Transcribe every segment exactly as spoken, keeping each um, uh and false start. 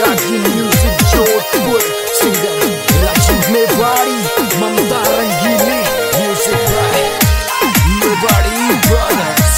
रागी music Jodhpur singer Rajiv Mewari Mamta Rangili music bye Mewari brothers.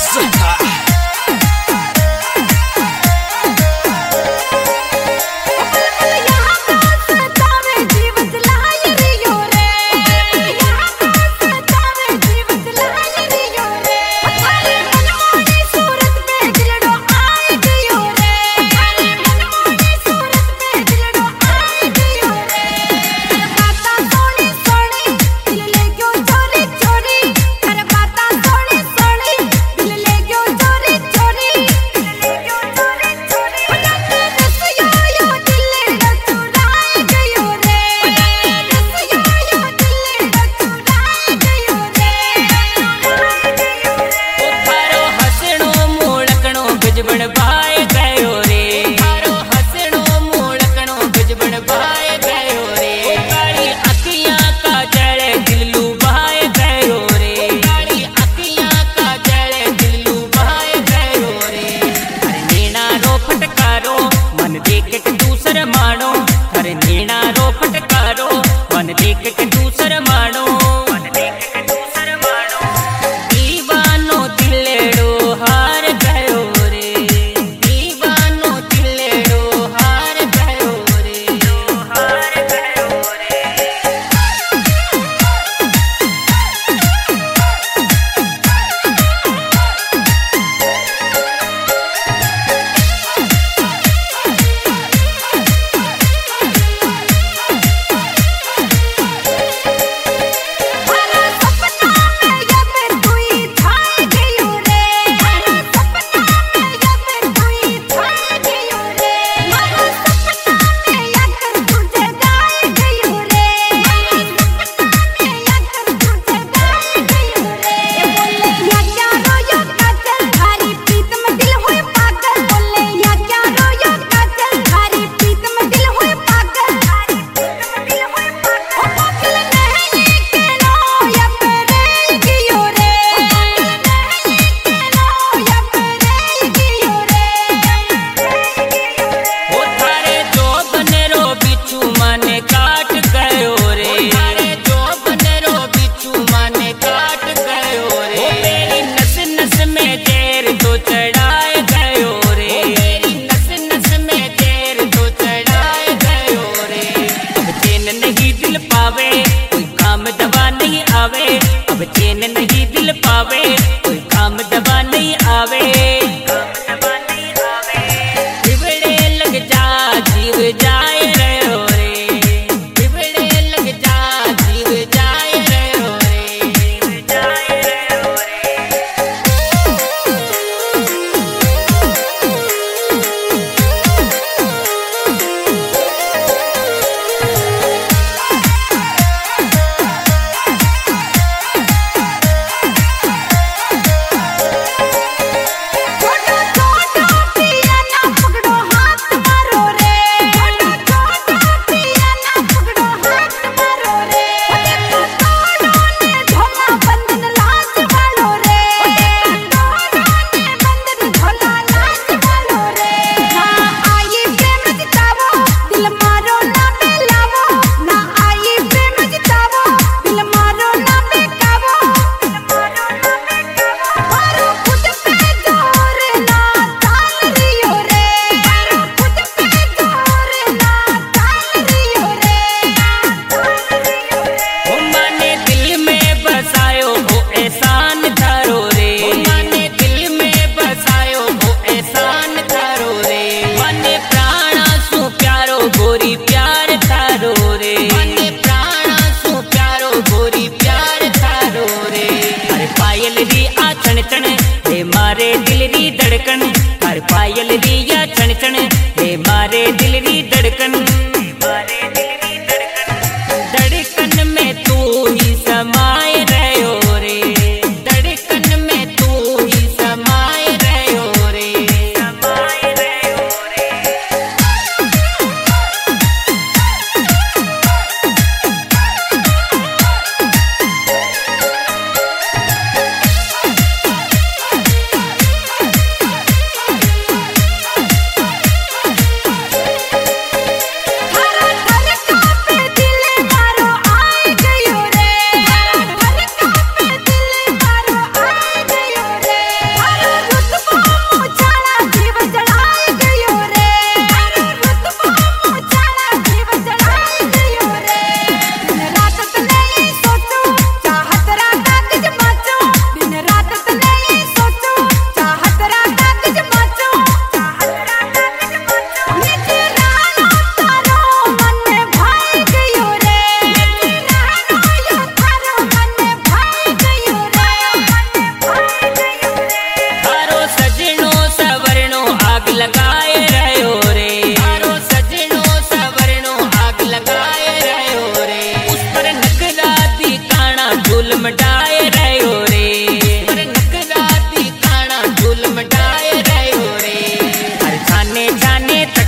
अब चैन नहीं दिल पावे, कोई काम दबा नहीं आवे, बिगड़े लग जा जीव जाए रहो रे, बिगड़े लग जा जीव जाए रहो रे, जाए रहो रे। मारे दिल री धड़कन, हर पायल रिया छन छन, हे मारे दिल री धड़कन, मारे दिल री धड़कन, धड़कन में तू ही समाये रहो रे, धड़कन में तू ही समाये रहो रे, समाये रहो रे।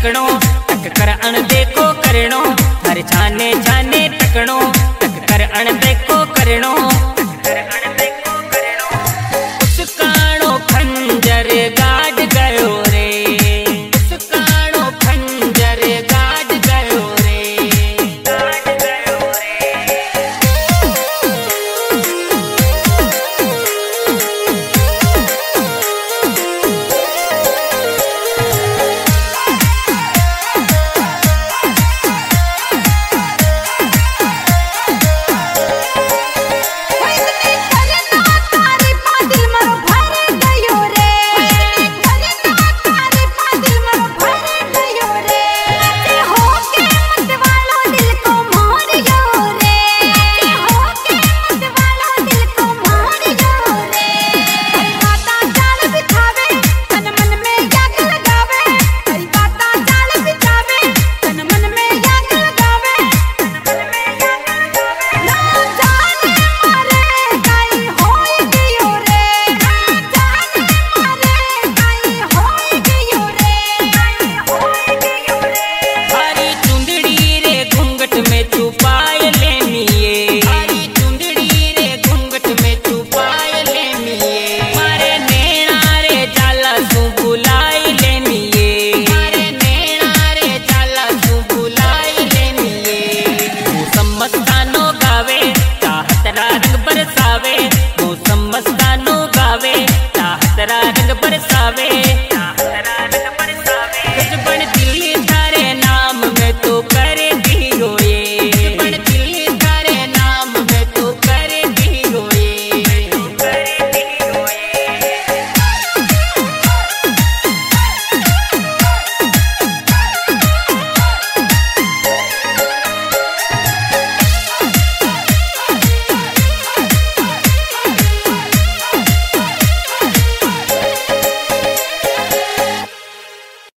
ठिकणो, टक कर अण देखो करणो, हर छाने छाने